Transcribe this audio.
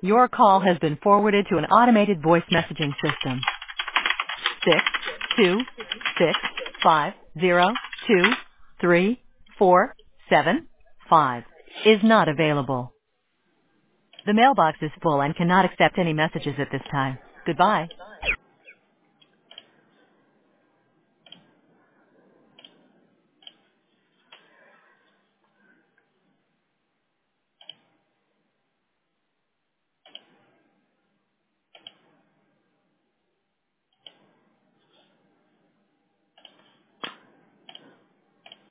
Your call has been forwarded to an automated voice messaging system. 626502347 is not available. The mailbox is full and cannot accept any messages at this time. Goodbye.